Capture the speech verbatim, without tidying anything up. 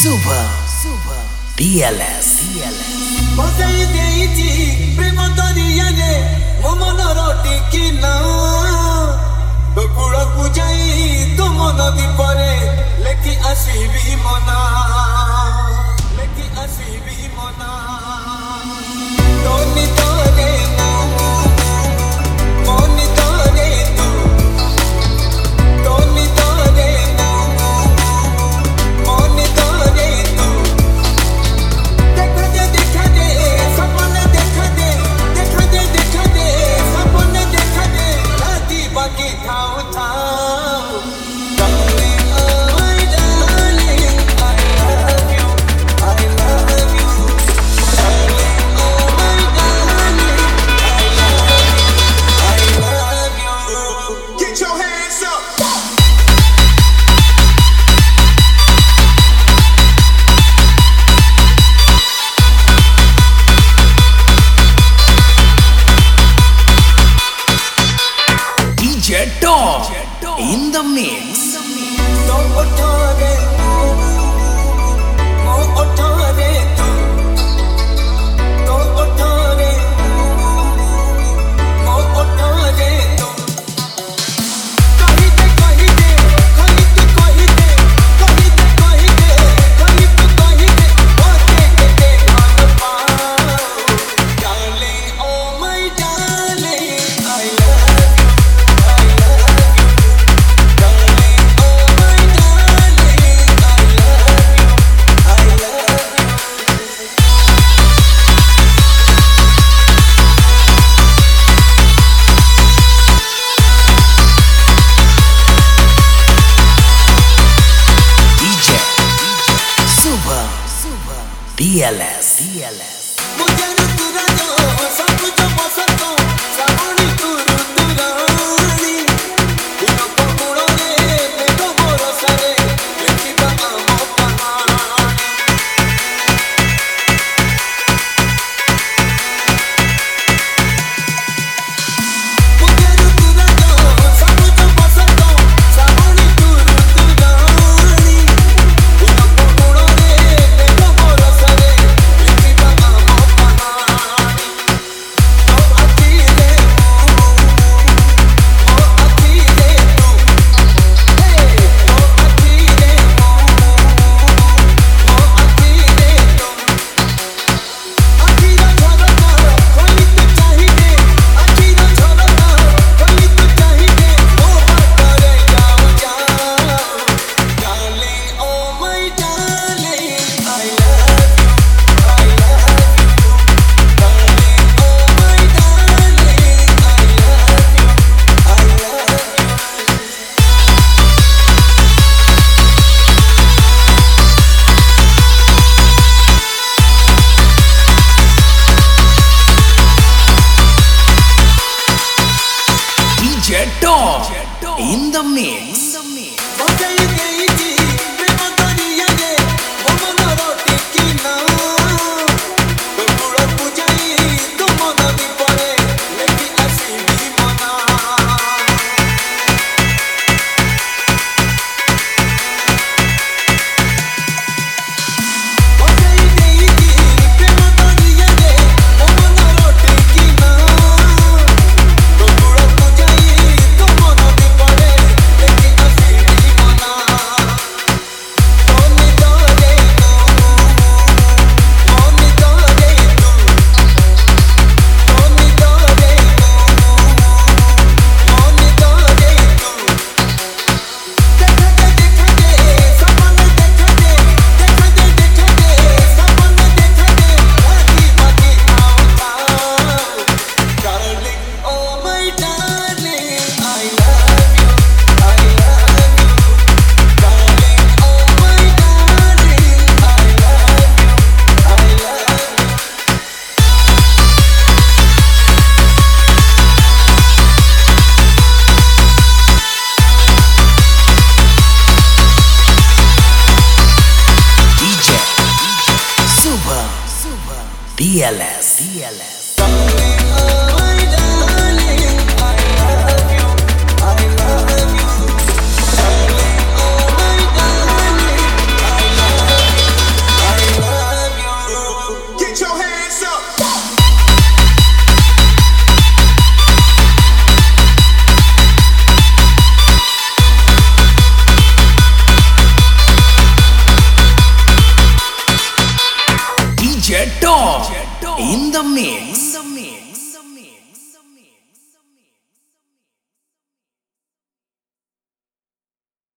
Super, super, B L S, B L S. ବସେଇ ଦେଇଛି ପ୍ରେମ ଦରିଆରେ ମୋ ମନର ଟିକିନା କୂଳକୁ ଯାଇ ତୁମ ନଦୀ ପରେ ଲେଖି ଆସିବି ମନା ଲେଖି ଆସିବି ମନା ତୋ ନିଦରେ ମୋ ନିଦରେ ତୁ ତୋ ନିଦରେ ମୋ ନିଦରେ ତୁ ଦେଖା ଦେ ଦେଖା ଦେ ସପନ ଦେଖା ଦେ ଦେଖା ଦେ ଦେଖା ଦେ ସପନ ଦେଖା ଦେ ରାତି ବାକି ଥାଉ ଥାଉ darling oh my darling I love you I love you darling oh my darling I love you I love you get your hands up D J Dog in the mix. तो उठा रे वो उठा रे तू तो उठा रे वो उठा रे तू कहीं दे कहीं दे कहीं तू कहीं दे कहीं दे कहीं दे कहीं तू कहीं दे वो देख के भाग पाओ darling oh my darling I love you I love you darling oh my darling I love you I love you D J Super, super, B L S, B L S. मुझे तुरा जो सब कुछ पसंद हो सावणी तुरु तुरानी गुण गुण रे मेघ बरसा रे लिखिबा आम कहानी मुझे तुरा जो सब कुछ पसंद हो सावणी तुरु तुरानी गुण गुण रे मेघ बरसा रे लिखिबा आम कहानी तो अति रे ओ अति रे तू हे तो अति रे ओ अति रे तू अखिरा झरका खोली तू चाहिए अखिरा झरका खोली तू चाहिए ओ बाटरे जाओ जाओ darling oh my darling I love you I love you darling oh my darling I love you I love you D J Dog in the mix. ବସେଇ ଦେଇଛି ପ୍ରେମ ଦରିଆରେ ମୋ ମନର ଟିକିନା କୂଳକୁ ଯାଇ ତୁମ ନଦୀ ପରେ ଲେଖି ଆସିବି ମନା ବସେଇ ଦେଇଛି ପ୍ରେମ ଦରିଆରେ ମୋ ମନର ଟିକିନା କୂଳକୁ ଯାଇ ତୁମ ନଦୀ ପରେ ଲେଖି ଆସିବି ମନା ତୋ ନିଦରେ ମୋ ନିଦରେ ତୁ ତୋ ନିଦରେ ମୋ ନିଦରେ ତୁ ଦେଖା ଦେ ଦେଖା ଦେ ସପନ ଦେଖା ଦେ ଦେଖା ଦେ ଦେଖା ଦେ ସପନ ଦେଖା ଦେ ରାତି ବାକି ଥାଉ ଥାଉ darling oh my darling I love you I love you darling oh my darling I love you I love you D J Super, super, B L S, B L S. darling oh